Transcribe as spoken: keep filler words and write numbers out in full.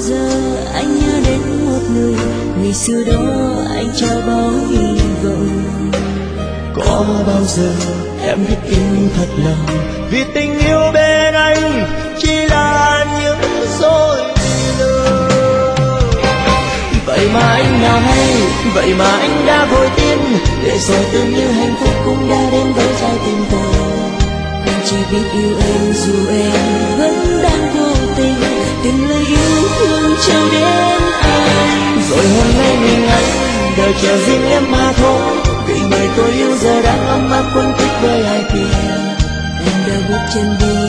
giờ anh nhớ đến một người, ngày xưa đó anh trao bao hy vọng. Có bao giờ em biết yêu thật lòng, vì tình yêu bên anh chỉ là những dối lừa. Vậy mà anh nào hay, vậy mà anh đã vội tin, để rồi tưởng như hạnh phúc cũng đã đến với trái tim tôi. Anh chỉ biết yêu em dù em vẫn đang vô tình, từng lời yêu thương trao đến anh. Rồi hôm nay mình anh đời chờ riêng em mà thôi, vì người tôi yêu giờ đang ấm áp quấn quýt với ai kia. Em đã bước chân đi